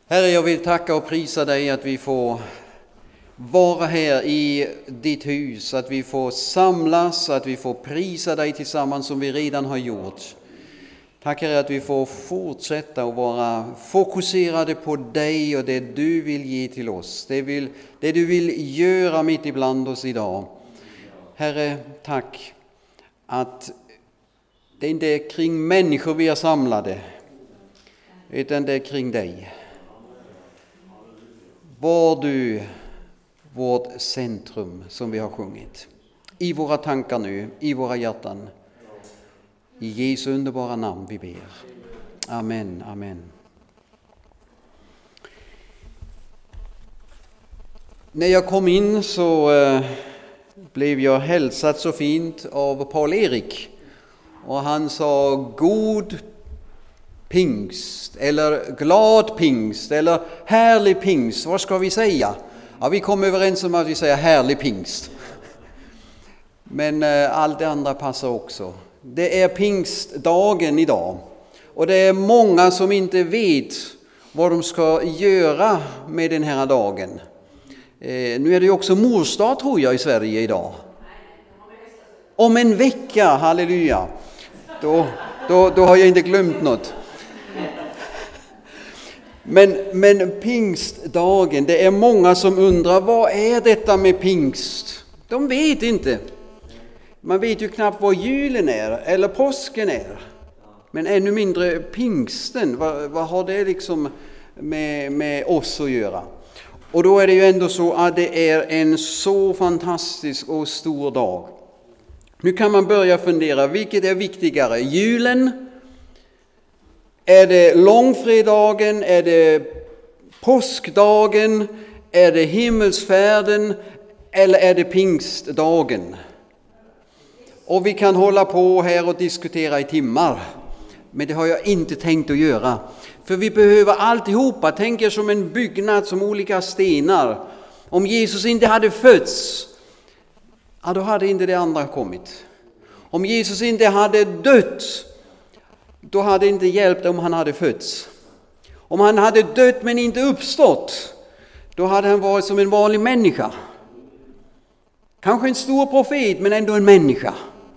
Herre, jag vill tacka och prisa dig att vi får vara här i ditt hus, att vi får samlas, att vi får prisa dig tillsammans som vi redan har gjort. Tack Herre att vi får fortsätta att vara fokuserade på dig och det du vill ge till oss. Det du vill göra mitt ibland oss idag. Herre, tack att det inte är kring människor vi är samlade, utan det är kring dig. Var du vårt centrum som vi har sjungit. I våra tankar nu, i våra hjärtan. I Jesu underbara namn vi ber. Amen, amen. När jag kom in så blev jag hälsad så fint av Paul-Erik. Och han sa god pingst, eller glad pingst, eller härlig pingst. Vad ska vi säga? Ja, vi kom överens om att vi säger härlig pingst. Men allt det andra passar också. Det är pingstdagen idag. Och det är många som inte vet vad de ska göra med den här dagen. Nu är det ju också morsdag tror jag i Sverige idag. Om en vecka, halleluja. Då har jag inte glömt något. Men pingstdagen, det är många som undrar vad är detta med pingst? De vet inte. Man vet ju knappt vad julen är eller påsken är. Men ännu mindre pingsten, vad har det liksom med oss att göra? Och då är det ju ändå så att det är en så fantastisk och stor dag. Nu kan man börja fundera, vilket är viktigare? Julen? Är det långfredagen? Är det påskdagen? Är det himmelsfärden? Eller är det pingstdagen? Och vi kan hålla på här och diskutera i timmar. Men det har jag inte tänkt att göra. För vi behöver alltihopa. Tänk er som en byggnad, som olika stenar. Om Jesus inte hade fötts, ja, då hade inte det andra kommit. Om Jesus inte hade dött, då hade det inte hjälpt om han hade fötts. Om han hade dött men inte uppstått, då hade han varit som en vanlig människa. Kanske en stor profet, men ändå en människa.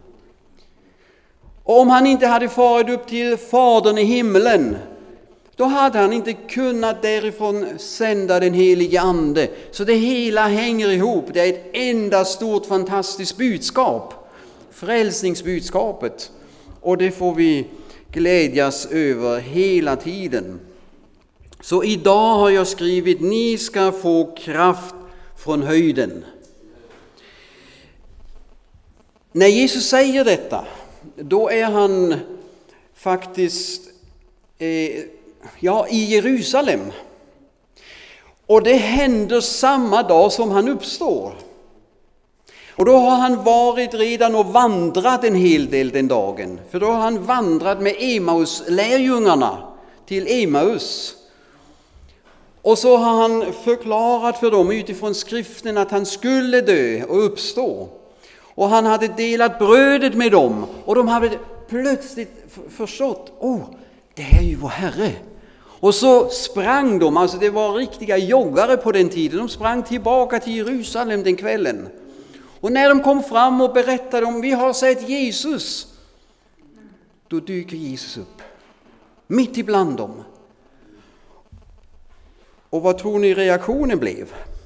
Och om han inte hade farit upp till Fadern i himlen, då hade han inte kunnat därifrån sända den helige ande. Så det hela hänger ihop. Det är ett enda stort fantastiskt budskap. Frälsningsbudskapet. Och det får vi glädjas över hela tiden. Så idag har jag skrivit: ni ska få kraft från höjden. När Jesus säger detta, då är han faktiskt i Jerusalem. Och det händer samma dag som han uppstår. Och då har han varit redan och vandrat en hel del den dagen. För då har han vandrat med Emmaus-lärjungarna till Emmaus. Och så har han förklarat för dem utifrån skriften att han skulle dö och uppstå. Och han hade delat brödet med dem. Och de hade plötsligt förstått, det är ju vår Herre. Och så sprang de, alltså det var riktiga joggare på den tiden. De sprang tillbaka till Jerusalem den kvällen. Och när de kom fram och berättade om vi har sett Jesus, då dyker Jesus upp. Mitt ibland dem. Och vad tror ni reaktionen blev?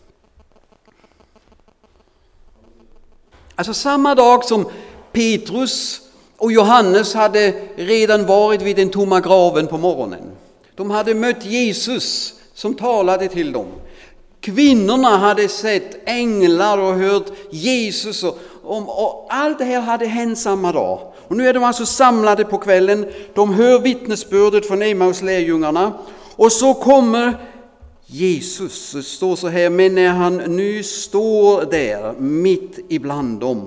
Alltså samma dag som Petrus och Johannes hade redan varit vid den tomma graven på morgonen. De hade mött Jesus som talade till dem. Kvinnorna hade sett änglar och hört Jesus och allt det här hade hänt samma dag. Och nu är de alltså samlade på kvällen. De hör vittnesbördet från Emmaus-lärjungarna. Och så kommer Jesus. Det står så här: men när han nu står där mitt ibland dem.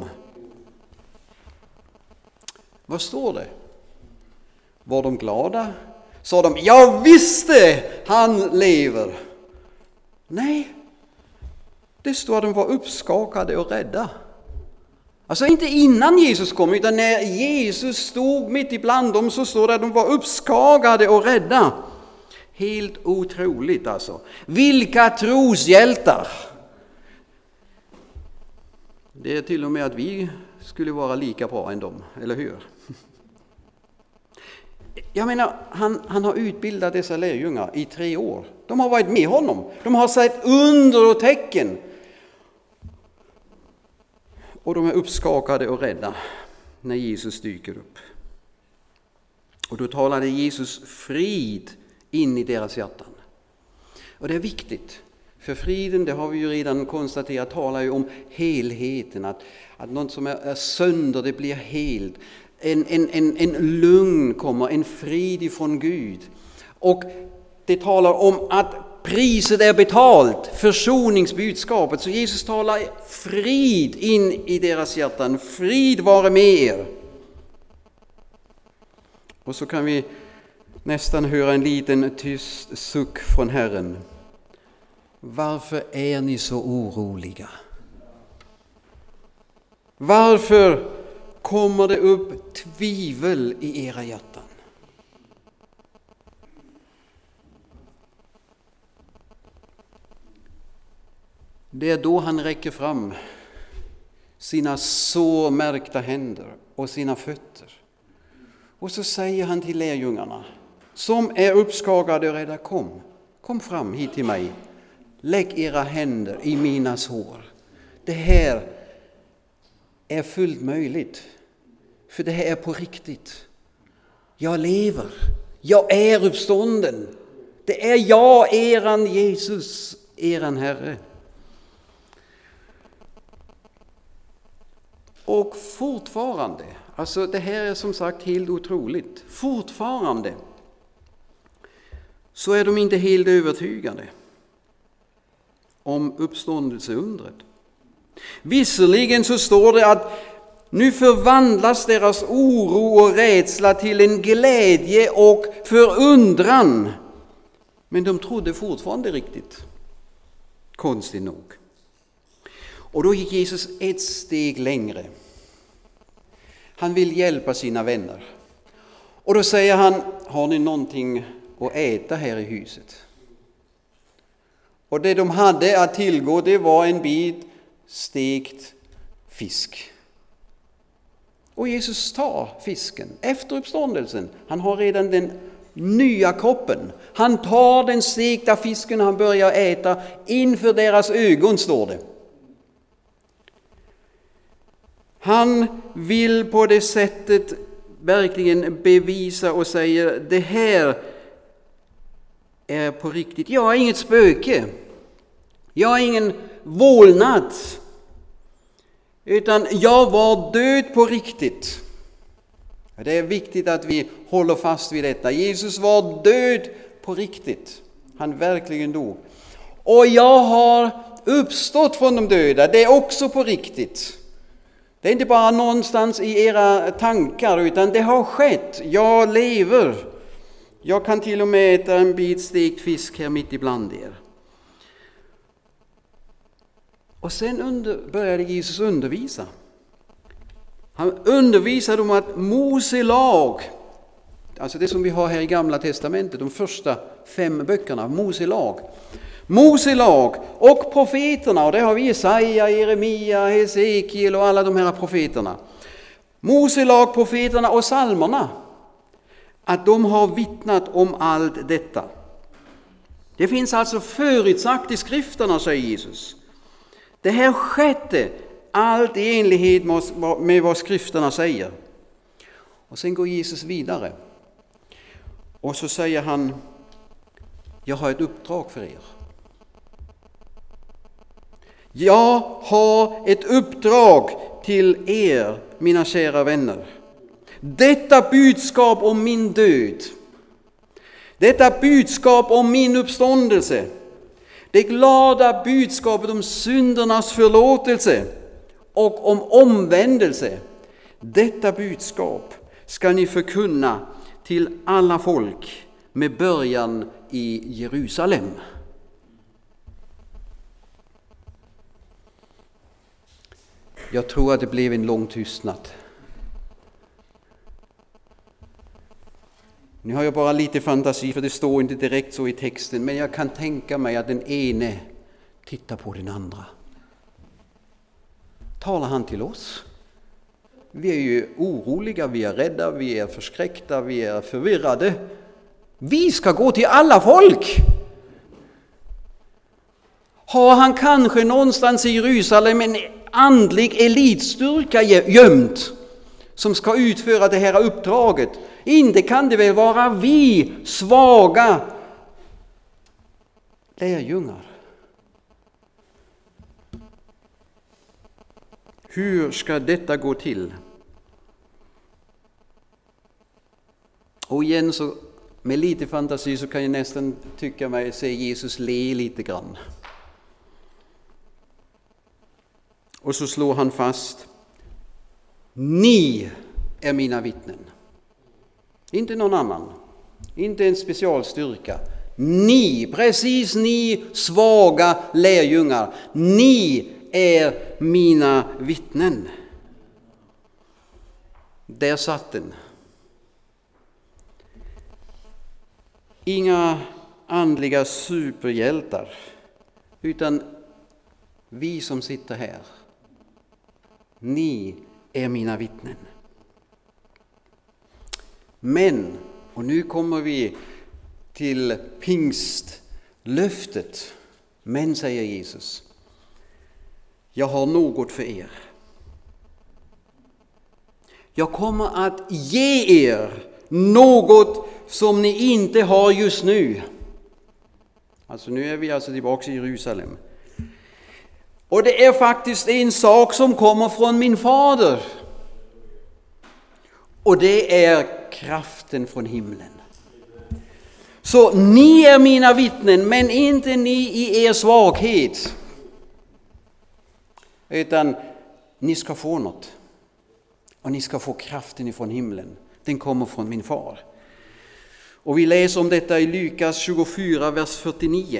Vad står det? Var de glada? Sa de, jag visste han lever. Nej, det står att de var uppskakade och rädda. Alltså inte innan Jesus kom, utan när Jesus stod mitt ibland dem så står det att de var uppskakade och rädda. Helt otroligt alltså. Vilka troshjältar! Det är till och med att vi skulle vara lika bra än dem, eller hur? Jag menar, han har utbildat dessa lärjungar i 3 år. De har varit med honom. De har sett under och tecken. Och de är uppskakade och rädda när Jesus dyker upp. Och då talade Jesus frid in i deras hjärtan. Och det är viktigt. För friden, det har vi ju redan konstaterat, talar ju om helheten. Att något som är sönder, det blir helt. En lugn kommer, en frid ifrån Gud. Och det talar om att priset är betalt, försoningsbudskapet. Så Jesus talar frid in i deras hjärtan. Frid vare med er. Och så kan vi nästan höra en liten tyst suck från Herren. Varför är ni så oroliga? Varför kommer det upp tvivel i era hjärtan? Det är då han räcker fram sina sårmärkta händer och sina fötter. Och så säger han till lärjungarna som är uppskakade och rädda, kom fram hit till mig. Lägg era händer i mina sår. Det här är fullt möjligt. För det här är på riktigt. Jag lever. Jag är uppstånden. Det är jag, eran Jesus, eran Herre. Och fortfarande, alltså det här är som sagt helt otroligt. Fortfarande så är de inte helt övertygade om uppståndelseundret. Visserligen så står det att nu förvandlas deras oro och rädsla till en glädje och förundran. Men de trodde fortfarande riktigt. Konstigt nog. Och då gick Jesus ett steg längre. Han vill hjälpa sina vänner. Och då säger han, har ni någonting att äta här i huset? Och det de hade att tillgå, det var en bit stekt fisk. Och Jesus tar fisken efter uppståndelsen. Han har redan den nya kroppen. Han tar den stekta fisken och han börjar äta inför deras ögon, står det. Han vill på det sättet verkligen bevisa och säger, det här är på riktigt. Jag är inget spöke. Jag är ingen vålnad. Utan jag var död på riktigt. Det är viktigt att vi håller fast vid detta. Jesus var död på riktigt. Han verkligen dog. Och jag har uppstått från de döda. Det är också på riktigt. Det är inte bara någonstans i era tankar, utan det har skett. Jag lever. Jag kan till och med äta en bit stekt fisk här mitt ibland er. Och sen började Jesus undervisa. Han undervisade om att Mose lag, alltså det som vi har här i Gamla testamentet, de första 5 böckerna, Mose lag och profeterna, och det har vi Jesaja, Jeremia, Hesekiel och alla de här profeterna. Mose lag, profeterna och psalmerna, att de har vittnat om allt detta. Det finns alltså förutsagt i skrifterna, säger Jesus. Det här skedde allt i enlighet med vad skrifterna säger. Och sen går Jesus vidare. Och så säger han, jag har ett uppdrag för er. Jag har ett uppdrag till er, mina kära vänner. Detta budskap om min död, detta budskap om min uppståndelse, det glada budskapet om syndernas förlåtelse och om omvändelse, detta budskap ska ni förkunna till alla folk med början i Jerusalem. Jag tror att det blev en lång tystnad Nu har jag bara lite fantasi, för det står inte direkt så i texten, men jag kan tänka mig att den ene tittar på den andra. Talar han till oss? Vi är ju oroliga, vi är rädda, vi är förskräckta, vi är förvirrade. Vi ska gå till alla folk. Har han kanske någonstans i Jerusalem en andlig elitstyrka gömt som ska utföra det här uppdraget? Inte kan det väl vara vi svaga lärjungar? Hur ska detta gå till? Och igen, så med lite fantasi så kan jag nästan tycka mig se Jesus le lite grann. Och så slår han fast: ni är mina vittnen. Inte någon annan, inte en specialstyrka. Ni, precis ni svaga lärjungar, ni är mina vittnen. Där satt den. Inga andliga superhjältar, utan vi som sitter här. Ni är mina vittnen. Men, och nu kommer vi till pingstlöftet. Men, säger Jesus, jag har något för er. Jag kommer att ge er något som ni inte har just nu. Alltså nu är vi tillbaka i Jerusalem. Och det är faktiskt en sak som kommer från min fader. Och det är kraften från himlen. Så ni är mina vittnen, men inte ni i er svaghet. Utan ni ska få något. Och ni ska få kraften ifrån himlen. Den kommer från min far. Och vi läser om detta i Lukas 24, vers 49.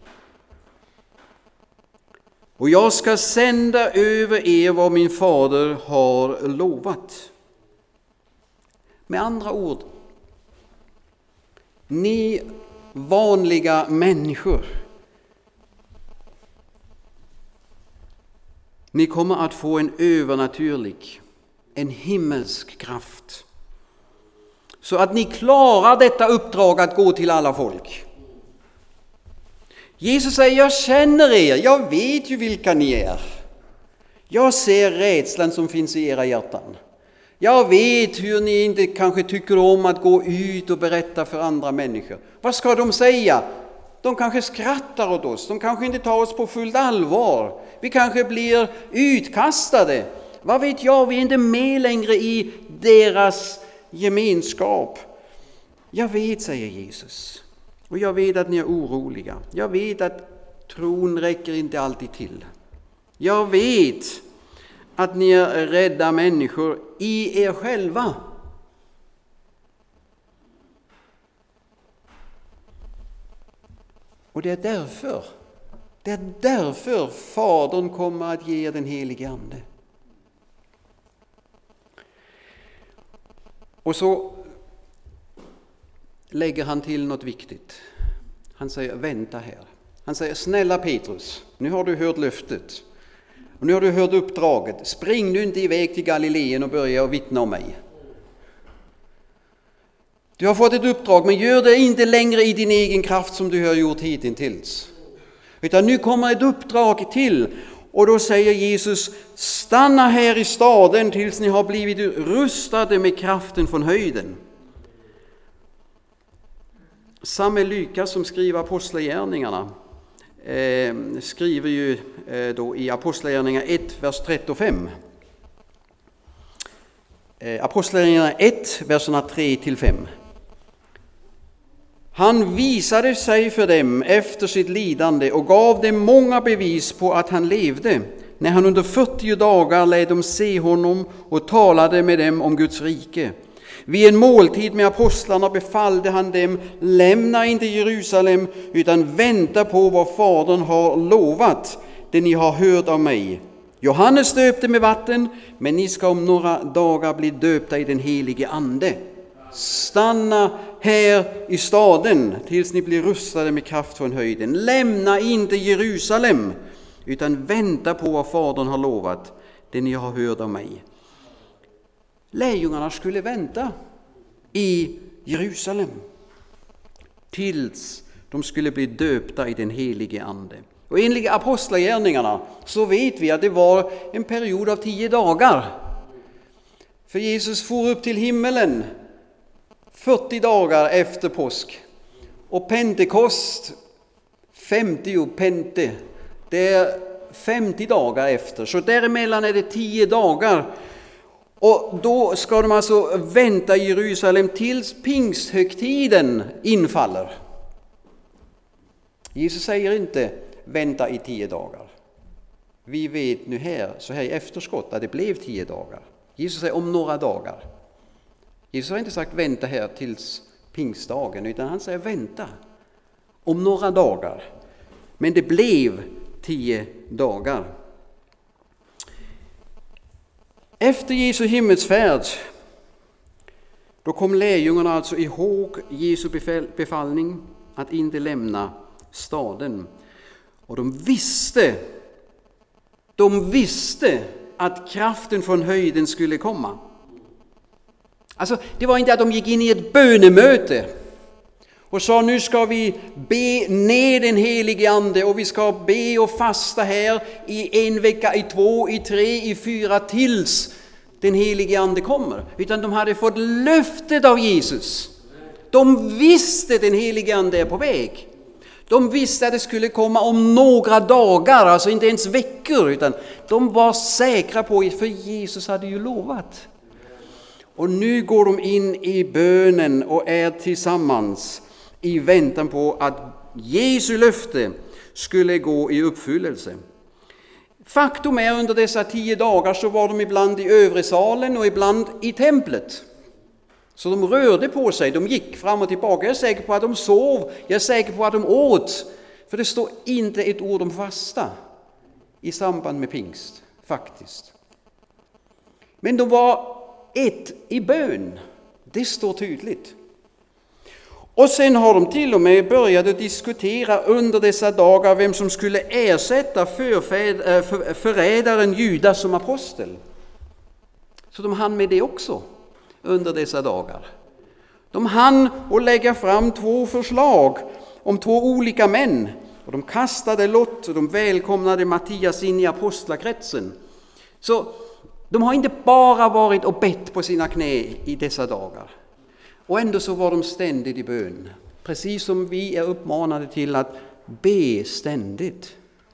Och jag ska sända över er vad min fader har lovat. Med andra ord, ni vanliga människor, ni kommer att få en övernaturlig, en himmelsk kraft. Så att ni klarar detta uppdrag att gå till alla folk. Jesus säger, jag känner er, jag vet ju vilka ni är. Jag ser rädslan som finns i era hjärtan. Jag vet hur ni inte kanske tycker om att gå ut och berätta för andra människor. Vad ska de säga? De kanske skrattar åt oss, de kanske inte tar oss på fullt allvar. Vi kanske blir utkastade. Vad vet jag, vi är inte med längre i deras gemenskap. Jag vet, säger Jesus. Och jag vet att ni är oroliga. Jag vet att tron räcker inte alltid till. Jag vet att ni är rädda människor i er själva. Och det är därför Fadern kommer att ge er den helige Ande. Och så lägger han till något viktigt. Han säger, vänta här. Han säger, snälla Petrus, nu har du hört löftet. Och nu har du hört uppdraget. Spring nu inte iväg till Galileen och börja vittna om mig. Du har fått ett uppdrag, men gör det inte längre i din egen kraft som du har gjort hittills. Utan nu kommer ett uppdrag till. Och då säger Jesus, stanna här i staden tills ni har blivit rustade med kraften från höjden. Samme Lukas som skriver Apostlagärningarna skriver ju då i Apostlagärningarna 1, vers 35. Apostlagärningarna 1, verserna 3-5. Han visade sig för dem efter sitt lidande och gav dem många bevis på att han levde, när han under 40 dagar lät dem se honom och talade med dem om Guds rike. Vid en måltid med apostlarna befallde han dem, lämna inte Jerusalem utan vänta på vad Fadern har lovat, det ni har hört av mig. Johannes döpte med vatten, men ni ska om några dagar bli döpta i den helige Ande. Stanna här i staden tills ni blir rustade med kraft från höjden. Lämna inte Jerusalem, utan vänta på vad Fadern har lovat, det ni har hört av mig. Lärjungarna skulle vänta i Jerusalem tills de skulle bli döpta i den helige ande. Och enligt apostlagärningarna så vet vi att det var en period av 10 dagar. För Jesus for upp till himmelen 40 dagar efter påsk. Och Pentekost, 50 pente, det är 50 dagar efter. Så däremellan är det 10 dagar. Och då ska de alltså vänta i Jerusalem tills pingsthögtiden infaller. Jesus säger inte vänta i 10 dagar. Vi vet nu här, så här i efterskott, att det blev 10 dagar. Jesus säger om några dagar. Jesus har inte sagt vänta här tills pingstdagen, utan han säger vänta om några dagar. Men det blev 10 dagar. Efter Jesu himmelsfärd, då kom lärjungarna alltså ihåg Jesu befallning att inte lämna staden. Och de visste att kraften från höjden skulle komma. Alltså, det var inte att de gick in i ett bönemöte och sa nu ska vi be ner den helige ande och vi ska be och fasta här i 1 vecka, i 2, i 3, i 4 tills den helige ande kommer. Utan de hade fått löftet av Jesus. De visste den helige ande är på väg. De visste att det skulle komma om några dagar, alltså inte ens veckor, utan de var säkra på det, för Jesus hade ju lovat. Och nu går de in i bönen och är tillsammans i väntan på att Jesu löfte skulle gå i uppfyllelse. Faktum är under dessa 10 dagar så var de ibland i övre salen och ibland i templet. Så de rörde på sig, de gick fram och tillbaka. Jag är säker på att de sov, jag är säker på att de åt. För det står inte ett ord om fasta i samband med pingst, faktiskt. Men de var ett i bön, det står tydligt. Och sen har de till och med börjat att diskutera under dessa dagar vem som skulle ersätta förrädaren Judas som apostel. Så de hann med det också under dessa dagar. De hann att lägga fram 2 förslag om 2 olika män. Och de kastade lott och de välkomnade Mattias in i apostlakretsen. Så de har inte bara varit och bett på sina knä i dessa dagar. Och ändå så var de ständigt i bön. Precis som vi är uppmanade till att be ständigt.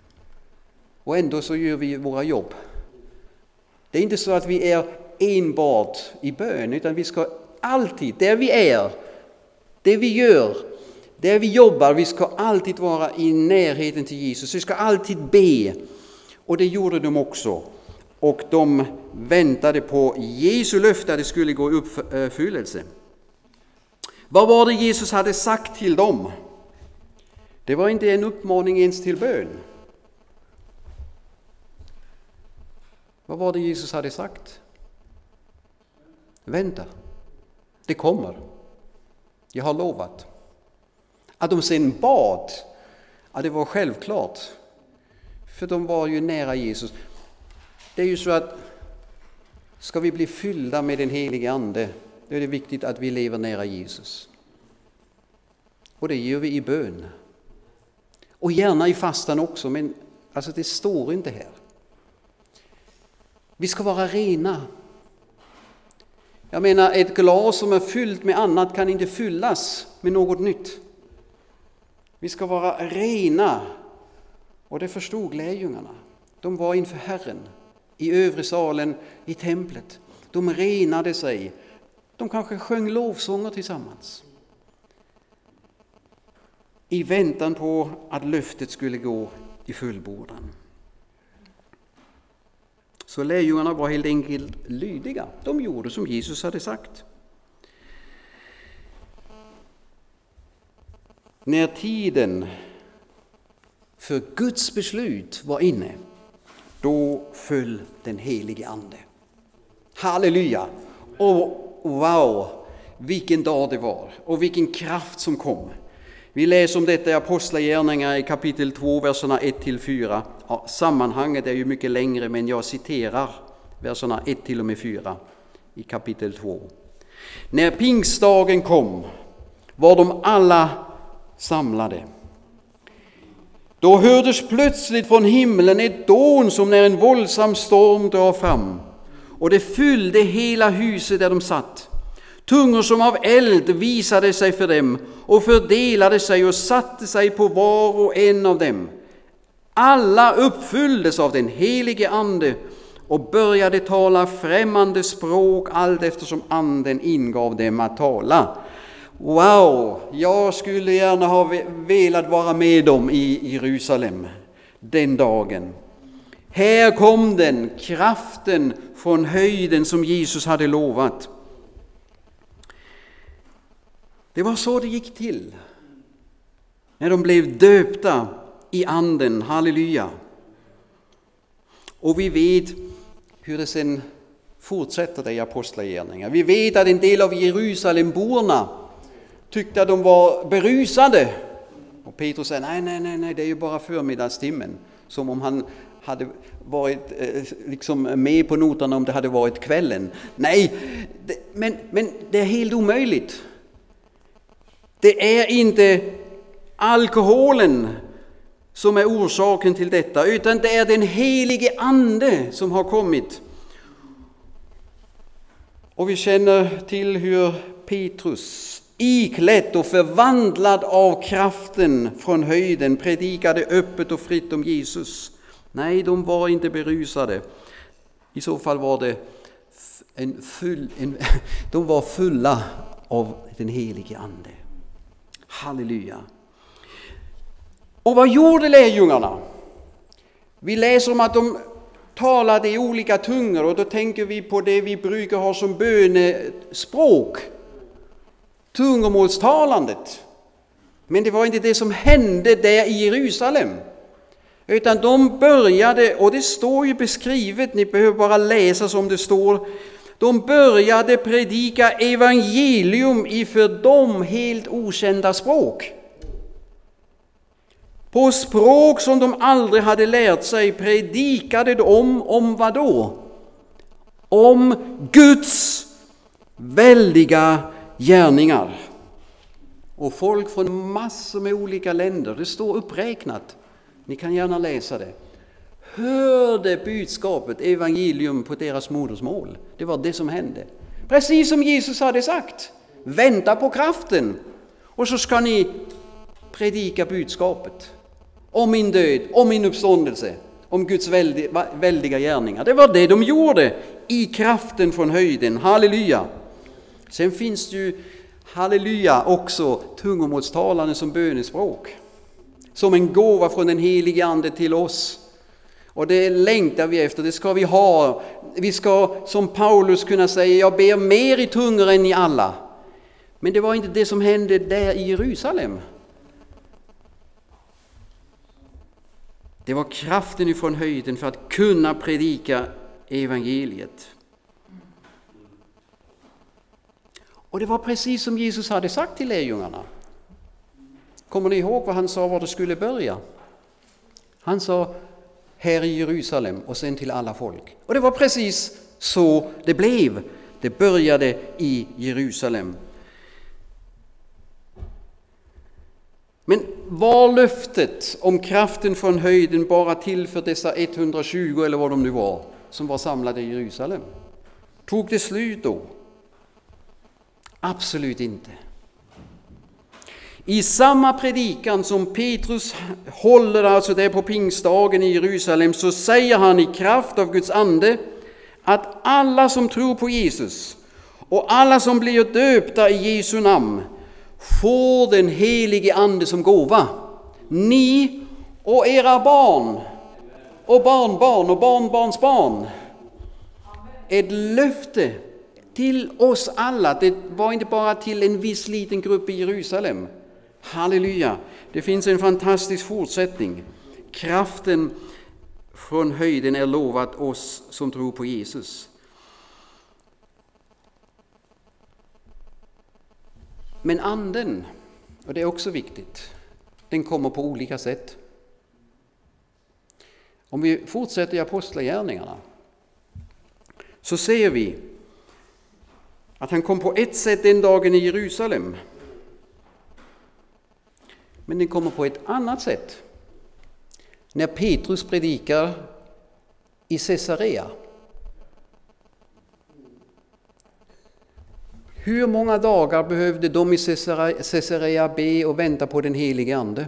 Och ändå så gör vi våra jobb. Det är inte så att vi är enbart i bön, utan vi ska alltid, där vi är, det vi gör, där vi jobbar, vi ska alltid vara i närheten till Jesus. Vi ska alltid be. Och det gjorde de också. Och de väntade på Jesu löfte att det skulle gå i uppfyllelse. Vad var det Jesus hade sagt till dem? Det var inte en uppmaning ens till bön. Vad var det Jesus hade sagt? Vänta, det kommer. Jag har lovat. Att de sen bad, att det var självklart. För de var ju nära Jesus. Det är ju så att ska vi bli fyllda med den helige ande, då är det viktigt att vi lever nära Jesus. Och det gör vi i bön. Och gärna i fastan också, men alltså det står inte här. Vi ska vara rena. Jag menar, ett glas som är fyllt med annat kan inte fyllas med något nytt. Vi ska vara rena. Och det förstod lärjungarna. De var inför Herren i övre salen i templet. De renade sig. De kanske sjöng lovsånger tillsammans. I väntan på att löftet skulle gå i fullbordan. Så lärjungarna var helt enkelt lydiga. De gjorde som Jesus hade sagt. När tiden för Guds beslut var inne, då föll den helige ande. Halleluja! Och wow! vilken dag det var och vilken kraft som kom. Vi läser om detta i Apostlagärningarna i kapitel 2, verserna 1-4. Ja, sammanhanget är ju mycket längre, men jag citerar verserna 1-4 i kapitel 2. När pingstdagen kom var de alla samlade. Då hördes plötsligt från himlen ett dån som när en våldsam storm drar fram, och det fyllde hela huset där de satt. Tungor som av eld visade sig för dem och fördelade sig och satte sig på var och en av dem. Alla uppfylldes av den helige ande och började tala främmande språk allt eftersom anden ingav dem att tala. Wow, jag skulle gärna ha velat vara med dem i Jerusalem den dagen. Här kom den, kraften från höjden som Jesus hade lovat. Det var så det gick till när de blev döpta i anden, halleluja. Och vi vet hur det sen fortsätter i Apostlagärningarna. Vi vet att en del av Jerusalemborna tyckte att de var berusade. Och Petrus säger, nej, det är ju bara förmiddagstimmen. Som om han hade varit liksom med på noterna om det hade varit kvällen. Nej, men det är helt omöjligt. Det är inte alkoholen som är orsaken till detta, utan det är den helige ande som har kommit. Och vi känner till hur Petrus, iklädd och förvandlad av kraften från höjden, predikade öppet och fritt om Jesus. Nej, de var inte berusade. I så fall var det de var fulla av den helige ande. Halleluja. Och vad gjorde lärjungarna? Vi läser om att de talade i olika tungor, och då tänker vi på det vi brukar ha som bönespråk. Tungomålstalandet. Men det var inte det som hände där i Jerusalem. Utan de började, och det står ju beskrivet, ni behöver bara läsa som det står. De började predika evangelium i för dem helt okända språk. På språk som de aldrig hade lärt sig predikade de om vad då? Om Guds väldiga gärningar. Och folk från massor med olika länder, det står uppräknat. Ni kan gärna läsa det. Hörde budskapet, evangelium på deras modersmål. Det var det som hände. Precis som Jesus hade sagt. Vänta på kraften. Och så ska ni predika budskapet. Om min död, om min uppståndelse. Om Guds väldiga gärningar. Det var det de gjorde i kraften från höjden. Halleluja. Sen finns det ju, halleluja, också tungomålstalande som bönespråk. Som en gåva från den helige ande till oss. Och det längtar vi efter, det ska vi ha. Vi ska som Paulus kunna säga, jag ber mer i tungor än ni alla. Men det var inte det som hände där i Jerusalem. Det var kraften ifrån höjden för att kunna predika evangeliet. Och det var precis som Jesus hade sagt till lärjungarna. Kommer ni ihåg vad han sa var det skulle börja? Han sa här i Jerusalem och sen till alla folk. Och det var precis så det blev. Det började i Jerusalem. Men var löftet om kraften från höjden bara till för dessa 120 eller vad de nu var som var samlade i Jerusalem? Tog det slut då? Absolut inte. I samma predikan som Petrus håller alltså där på pingstdagen i Jerusalem, så säger han i kraft av Guds ande att alla som tror på Jesus och alla som blir döpta i Jesu namn får den helige ande som gåva. Ni och era barn och barnbarn och barnbarnsbarn. Ett löfte till oss alla. Det var inte bara till en viss liten grupp i Jerusalem. Halleluja. Det finns en fantastisk fortsättning. Kraften från höjden är lovat oss som tror på Jesus. Men anden, och det är också viktigt, den kommer på olika sätt. Om vi fortsätter i apostlagärningarna så ser vi att han kom på ett sätt den dagen i Jerusalem. Men den kommer på ett annat sätt när Petrus predikar i Caesarea. Hur många dagar behövde de i Caesarea be och vänta på den helige ande?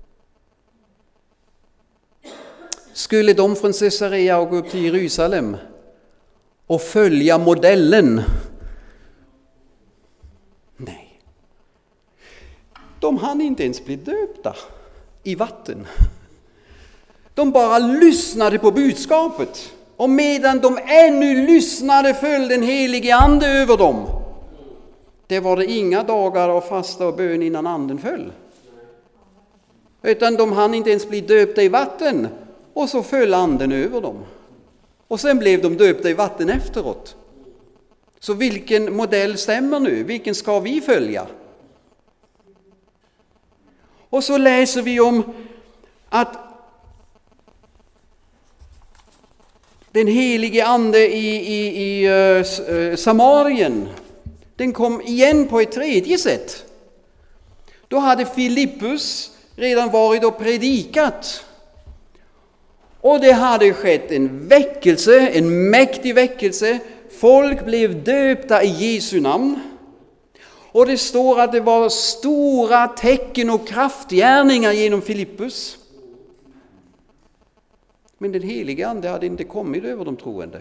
Skulle de från Caesarea gå upp till Jerusalem och följa modellen? Nej. De hann inte ens bli döpta i vatten. De bara lyssnade på budskapet. Och medan de ännu lyssnade föll den helige ande över dem. Det var det inga dagar av fasta och bön innan anden föll. Utan de hann inte ens bli döpta i vatten. Och så föll anden över dem. Och sen blev de döpta i vatten efteråt. Så vilken modell stämmer nu? Vilken ska vi följa? Och så läser vi om att den helige ande i Samarien, den kom igen på ett tredje sätt. Då hade Filippus redan varit och predikat. Och det hade skett en väckelse, en mäktig väckelse. Folk blev döpta i Jesu namn. Och det står att det var stora tecken och kraftgärningar genom Filippus. Men den helige ande hade inte kommit över de troende.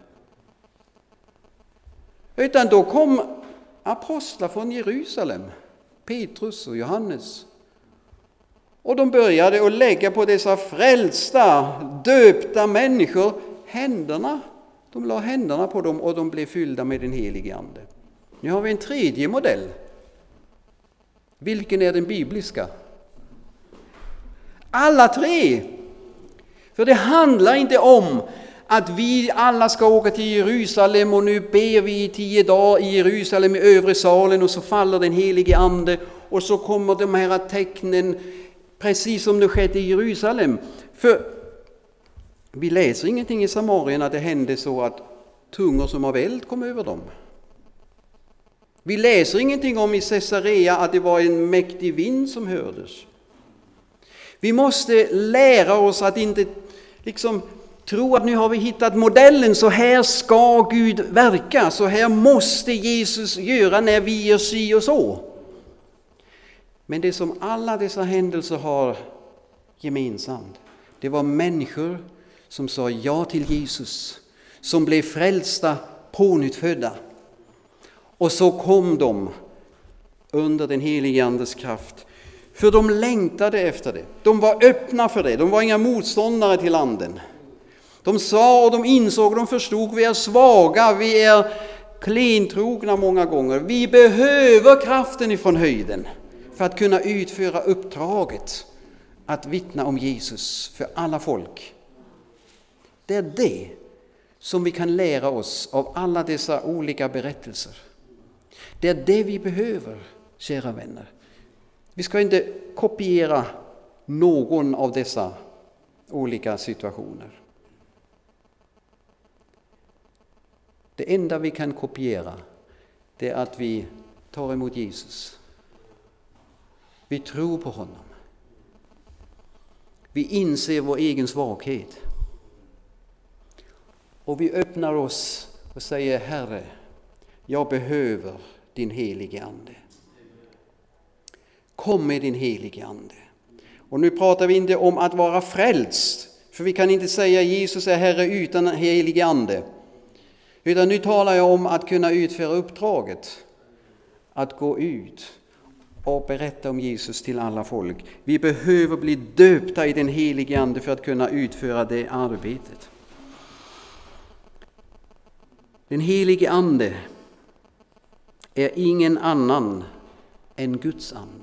Utan då kom apostlar från Jerusalem, Petrus och Johannes. Och de började att lägga på dessa frälsta, döpta människor händerna. De la händerna på dem och de blev fyllda med den helige ande. Nu har vi en tredje modell. Vilken är den bibliska? Alla tre. För det handlar inte om att vi alla ska åka till Jerusalem och nu ber vi i 10 dagar i Jerusalem i övre salen och så faller den helige ande och så kommer de här tecknen precis som det skett i Jerusalem. För vi läser ingenting i Samarien att det hände så att tungor som av eld kom över dem. Vi läser ingenting om i Caesarea att det var en mäktig vind som hördes. Vi måste lära oss att inte tro att nu har vi hittat modellen, så här ska Gud verka, så här måste Jesus göra när vi gör si och så. Men det som alla dessa händelser har gemensamt, det var människor som sa ja till Jesus, som blev frälsta, pånyttfödda. Och så kom de under den helige andes kraft. För de längtade efter det. De var öppna för det. De var inga motståndare till anden. De sa och de insåg och de förstod, vi är svaga, vi är klentrogna många gånger. Vi behöver kraften ifrån höjden för att kunna utföra uppdraget att vittna om Jesus för alla folk. Det är det som vi kan lära oss av alla dessa olika berättelser. Det är det vi behöver, kära vänner. Vi ska inte kopiera någon av dessa olika situationer. Det enda vi kan kopiera, det är att vi tar emot Jesus. Vi tror på honom. Vi inser vår egen svaghet. Och vi öppnar oss och säger, Herre, jag behöver din helige ande. Kom med din helige ande. Och nu pratar vi inte om att vara frälst. För vi kan inte säga Jesus är Herre utan helige ande. Utan nu talar jag om att kunna utföra uppdraget. Att gå ut och berätta om Jesus till alla folk. Vi behöver bli döpta i den helige ande för att kunna utföra det arbetet. Den helige ande är ingen annan än Guds ande.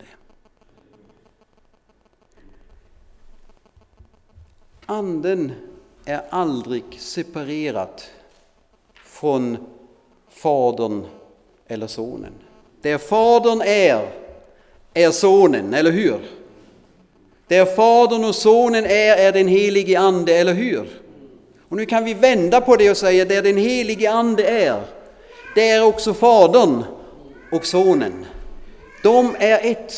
Anden är aldrig separerat från Fadern eller Sonen. Där Fadern är Sonen, eller hur? Där Fadern och Sonen är den helige Ande, eller hur? Och nu kan vi vända på det och säga, där den helige Ande det är också Fadern och Sonen. De är ett.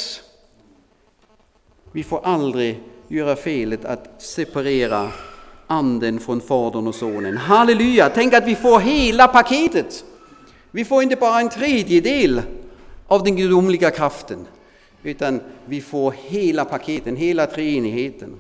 Vi får aldrig göra felet att separera Anden från Fadern och Sonen. Halleluja! Tänk att vi får hela paketet. Vi får inte bara en tredjedel av den gudomliga kraften, utan vi får hela paketen, hela treenigheten.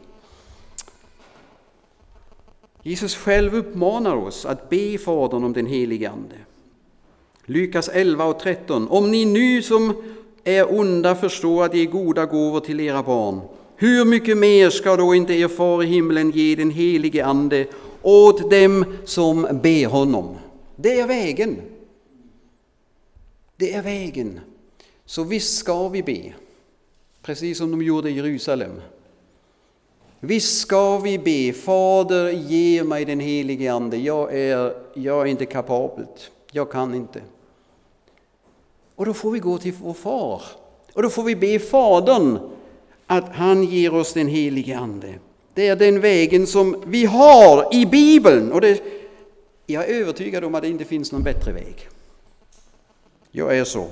Jesus själv uppmanar oss att be Fadern om den helige Ande. Lukas 11:13. Om ni nu som är onda förstår att ge goda gåvor till era barn, hur mycket mer ska då inte er far i himlen ge den helige Ande åt dem som ber honom? Det är vägen. Det är vägen. Så visst ska vi be, precis som de gjorde i Jerusalem. Visst ska vi be, Fader, ge mig den helige Ande. Jag är inte kapabelt. Jag kan inte. Och då får vi gå till vår far. Och då får vi be Fadern att han ger oss den helige Ande. Det är den vägen som vi har i Bibeln. Och jag är övertygad om att det inte finns någon bättre väg. Jag är så.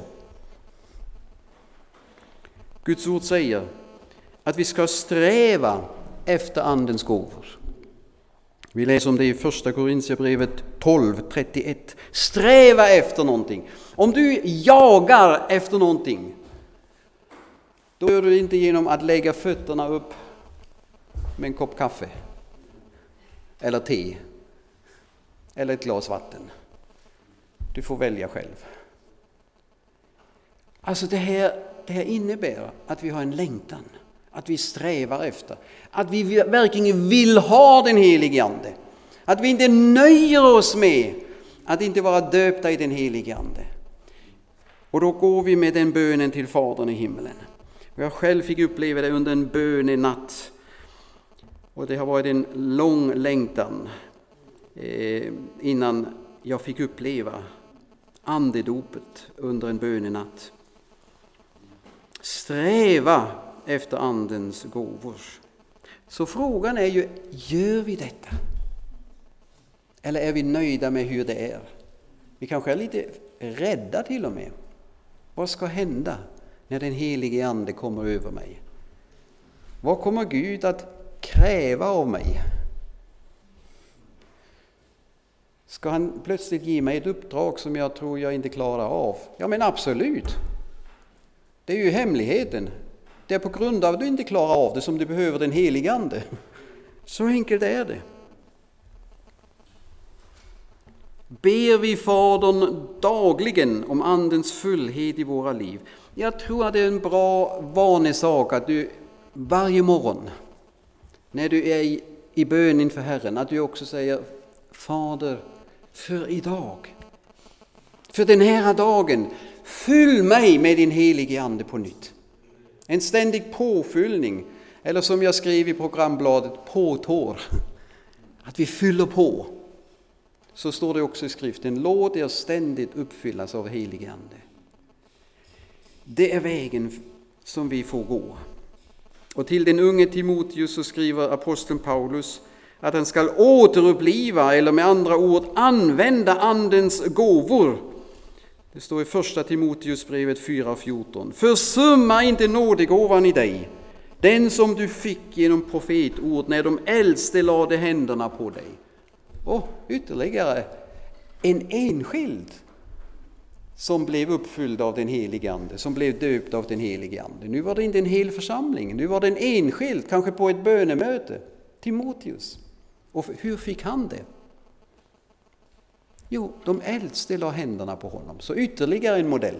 Guds ord säger att vi ska sträva efter Andens gåvor. Vi läser om det i första Korintierbrevet 12:31. Sträva efter någonting. Om du jagar efter någonting, då gör du det inte genom att lägga fötterna upp med en kopp kaffe eller te eller ett glas vatten. Du får välja själv. Alltså det här innebär att vi har en längtan, att vi strävar efter, att vi verkligen vill ha den helige Ande. Att vi inte nöjer oss med att inte vara döpta i den helige Ande. Och då går vi med den bönen till Fadern i himlen. Jag själv fick uppleva det under en bönenatt. Och det har varit en lång längtan innan jag fick uppleva andedopet under en bönenatt. Sträva efter Andens gåvor. Så frågan är ju, gör vi detta? Eller är vi nöjda med hur det är? Vi kanske är lite rädda till och med. Vad ska hända när den helige Ande kommer över mig? Vad kommer Gud att kräva av mig? Ska han plötsligt ge mig ett uppdrag som jag tror jag inte klarar av? Ja, men absolut. Det är ju hemligheten. Det är på grund av att du inte klarar av det som du behöver den helige Ande. Så enkelt är det. Ber vi Fadern dagligen om Andens fullhet i våra liv? Jag tror att det är en bra vanesak att du varje morgon när du är i bön inför Herren, att du också säger: Fader, för idag, för den här dagen, fyll mig med din helige Ande på nytt. En ständig påfyllning, eller som jag skrev i programbladet, påtår. Att vi fyller på. Så står det också i skriften: låt er ständigt uppfyllas av helige Ande. Det är vägen som vi får gå. Och till den unge Timoteus så skriver aposteln Paulus att han ska återuppliva, eller med andra ord använda Andens gåvor. Det står i första Timoteusbrevet 4:14. Försumma inte nådegåvan i dig, den som du fick genom profetord när de äldste lade händerna på dig. Och ytterligare en enskild som blev uppfylld av den helige Ande, som blev döpt av den helige Ande. Nu var det inte en hel församling, nu var det en enskild, kanske på ett bönemöte, Timoteus. Och hur fick han det? Jo, de äldste la händerna på honom. Så ytterligare en modell.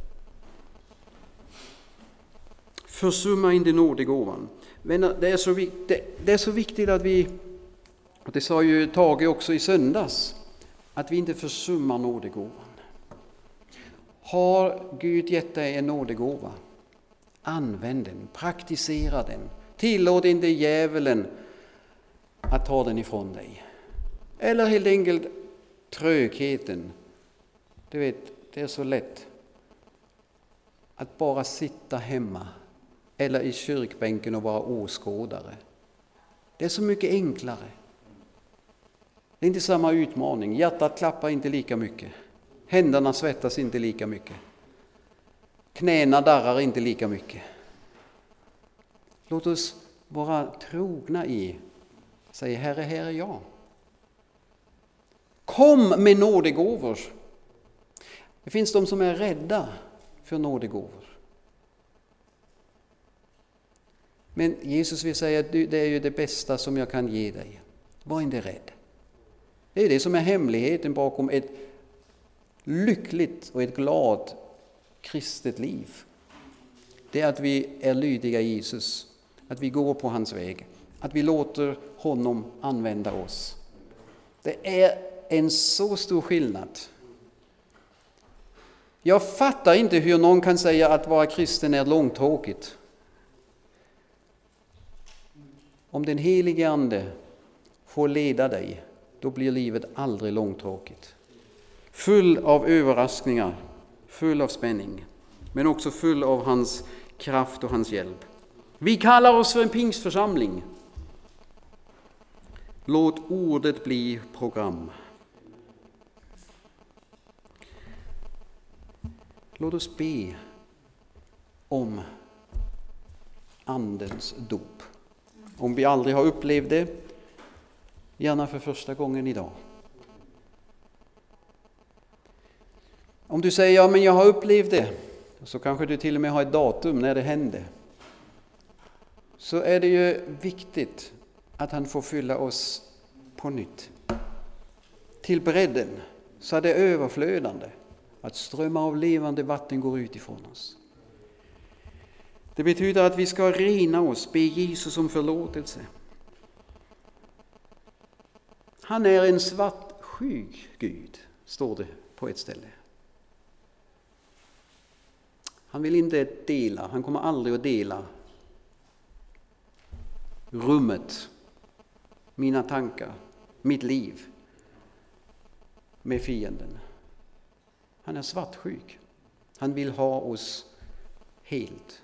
Försumma inte nådegåvan. Men det är så viktigt att vi, och det sa ju Tage också i söndags, att vi inte försummar nådegåvan. Har Gud gett dig en nådegåva? Använd den, praktisera den. Tillåt inte djävulen att ta den ifrån dig. Eller helt enkelt trögheten. Du vet, det är så lätt att bara sitta hemma eller i kyrkbänken och vara åskådare. Det är så mycket enklare. Det är inte samma utmaning. Hjärtat klappar inte lika mycket. Händerna svettas inte lika mycket. Knäna darrar inte lika mycket. Låt oss vara trogna i, säg Herre, här är jag. Kom med nådegåvor. Det finns de som är rädda för nådegåvor. Men Jesus vill säga att det är ju det bästa som jag kan ge dig. Var inte rädd. Det är det som är hemligheten bakom ett lyckligt och ett glad kristet liv. Det är att vi är lydiga Jesus. Att vi går på hans väg. Att vi låter honom använda oss. Det är en så stor skillnad. Jag fattar inte hur någon kan säga att vara kristen är långtråkigt. Om den helige Ande får leda dig, då blir livet aldrig långtråkigt. Full av överraskningar, full av spänning, men också full av hans kraft och hans hjälp. Vi kallar oss för en pingstförsamling. Låt ordet bli program. Låt oss be om andens dop. Om vi aldrig har upplevt det, gärna för första gången idag. Om du säger, ja men jag har upplevt det, så kanske du till och med har ett datum när det hände. Så är det ju viktigt att han får fylla oss på nytt. Till bredden, så är det överflödande. Att strömmar av levande vatten går ut ifrån oss. Det betyder att vi ska rena oss, be Jesus om förlåtelse. Han är en svartsjuk Gud, står det på ett ställe. Han vill inte dela, han kommer aldrig att dela rummet, mina tankar, mitt liv med fienden. Han är svartsjuk. Han vill ha oss helt.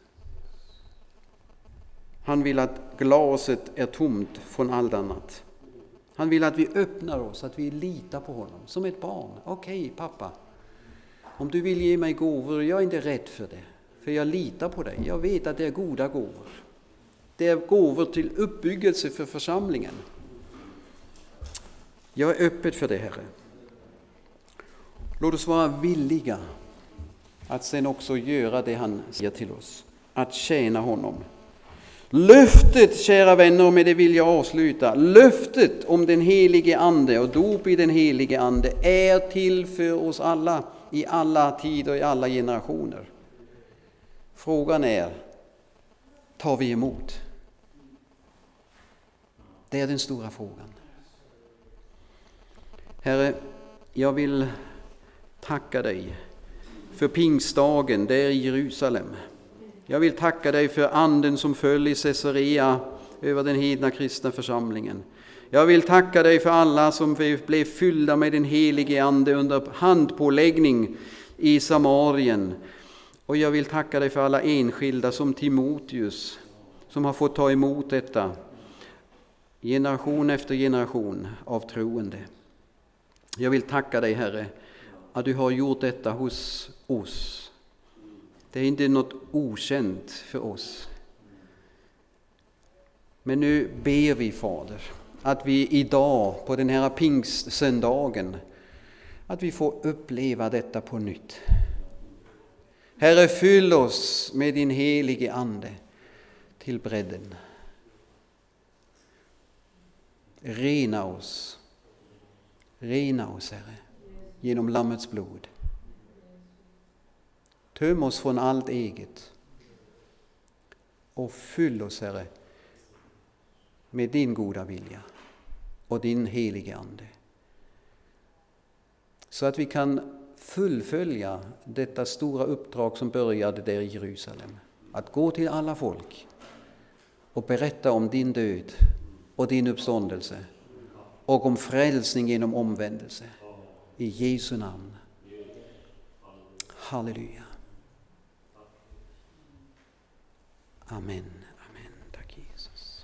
Han vill att glaset är tomt från allt annat. Han vill att vi öppnar oss, att vi litar på honom som ett barn. Okej, pappa, om du vill ge mig gåvor, jag är inte rädd för det. För jag litar på dig. Jag vet att det är goda gåvor. Det är gåvor till uppbyggelse för församlingen. Jag är öppen för det, Herre. Låt oss vara villiga att sen också göra det han säger till oss. Att tjäna honom. Löftet, kära vänner, och med det vill jag avsluta. Löftet om den helige ande och dop i den helige ande är till för oss alla i alla tider och i alla generationer. Frågan är, tar vi emot? Det är den stora frågan. Herre, jag vill tacka dig för pingstdagen där i Jerusalem. Jag vill tacka dig för anden som föll i Caesarea över den hedna kristna församlingen. Jag vill tacka dig för alla som blev fyllda med den helige ande under handpåläggning i Samarien. Och jag vill tacka dig för alla enskilda som Timoteus som har fått ta emot detta generation efter generation av troende. Jag vill tacka dig, Herre, att du har gjort detta hos oss. Det är inte något okänt för oss. Men nu ber vi, Fader, att vi idag på den här pingstsöndagen, att vi får uppleva detta på nytt. Herre, fyll oss med din helige ande till bredden. Rena oss, Herre, genom lammets blod. Töm oss från allt eget och fyll oss, Herre, med din goda vilja och din helige ande. Så att vi kan fullfölja detta stora uppdrag som började där i Jerusalem. Att gå till alla folk och berätta om din död och din uppståndelse och om frälsning genom omvändelse. I Jesu namn. Halleluja. Amen. Amen. Tack Jesus.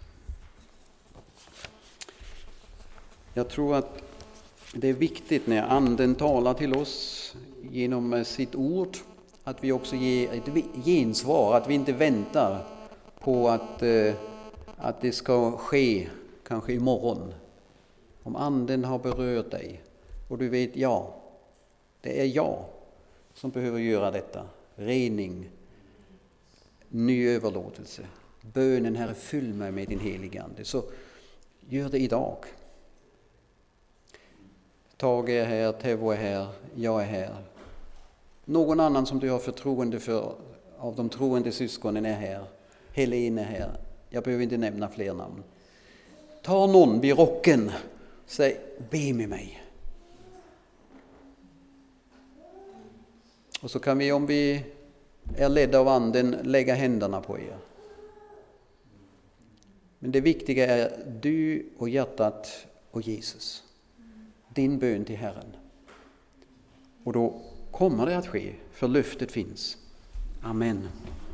Jag tror att det är viktigt när Anden talar till oss genom sitt ord att vi också ger ett gensvar, att vi inte väntar på att det ska ske kanske imorgon. Om Anden har berört dig och du vet, ja, det är jag som behöver göra detta. Rening, ny överlåtelse. Bönen, Herre, fyll mig med din heliga Ande. Så gör det idag. Tage är här, Tevo är här, jag är här. Någon annan som du har förtroende för av de troende syskonen är här. Helene är här. Jag behöver inte nämna fler namn. Ta någon vid rocken. Säg, be med mig. Och så kan vi, om vi är ledda av Anden, lägga händerna på er. Men det viktiga är du och hjärtat och Jesus. Din bön till Herren. Och då kommer det att ske, för löftet finns. Amen.